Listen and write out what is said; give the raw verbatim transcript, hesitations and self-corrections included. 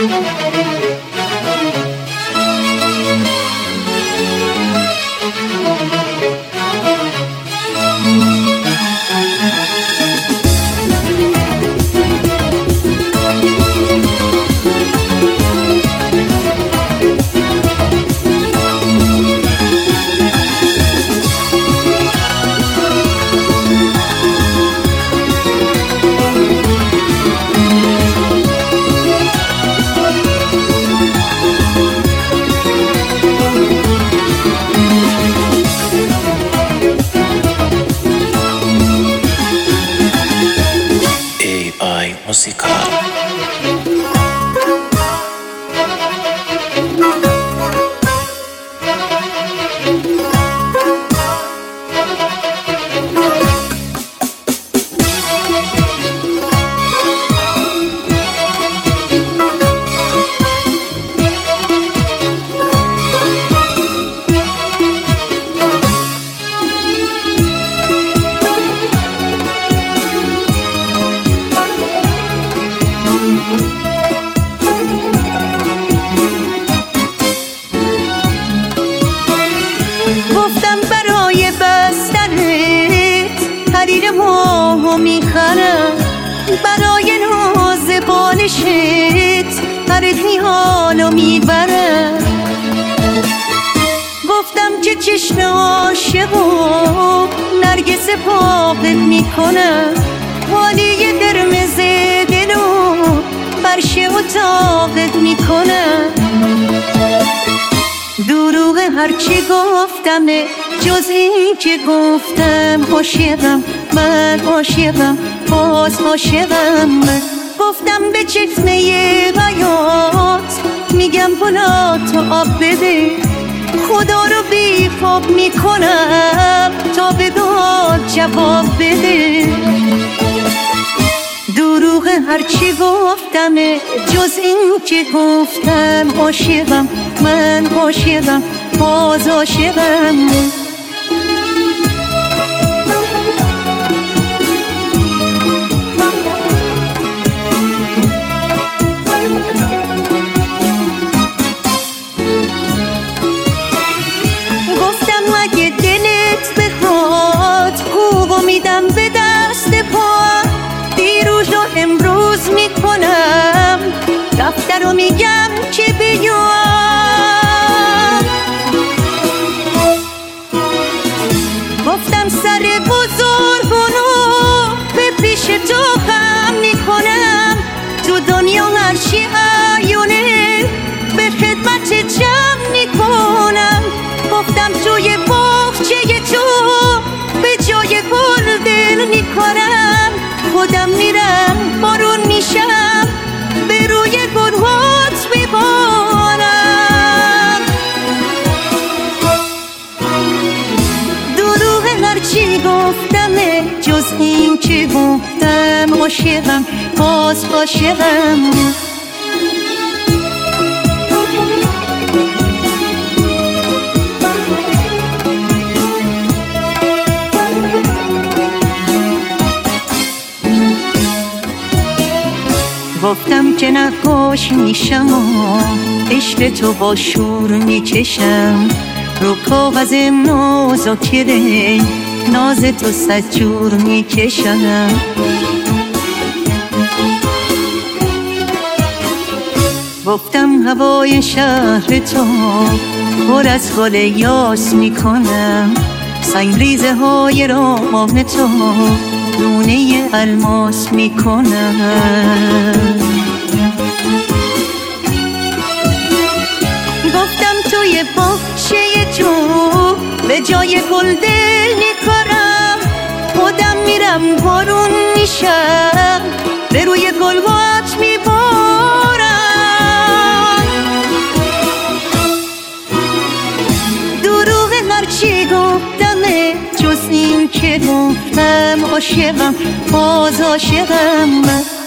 Musical. گفتم برای بستنت حریر ماهو میخرم، برای ناز بالشت هر حالو میبرم. گفتم که چشم عاشقو نرگس پاقت میکنم، والی قرمز دلو فرش اتاقت میکنم. دروغ هرچی گفتم جز این که گفتم عاشقم من، عاشقم باز عاشقم من. گفتم به چشمه حیات میگم بلا تو آب بده، خدا رو بی خواب میکنم تا به داد جواب بده. دروغ هرچی گفتم جز این که گفتم عاشقم من، عاشقم باز عاشقم. گفتم اگه دلت بخواد حقوقو میدم به دست پا، دیروز رو امروز میکنم دفتر رو میگم که بیاد. گفتم سر بزرگونو به پیش تو خم میکنم، تو دنیا هرچی عیونه به خدمت جمع میکنم. گفتم توی باغچه تو به جای گل دل میکنم، خودم میرم بارون میشم به روی گلهات میبارم. دروغ هرچی گفتم جز این که گفتم عاشقم باز عاشقم. گفتم که نقاش میشم و عشق تو با شور میکشم، رو کاغذ مذاکره ناز تو صد جور میکشم. گفتم هوای شهر تو پر از گل یاس میکنم، سنگریزه های راه تو دونه الماس میکنم. گفتم توی باغچه تو به جای گل دل میکارم، خودم میرم بارون میشم به روی گلهات میبارم. دروغ هرچی گفتم جز این که گفتم عاشقم باز عاشقم من.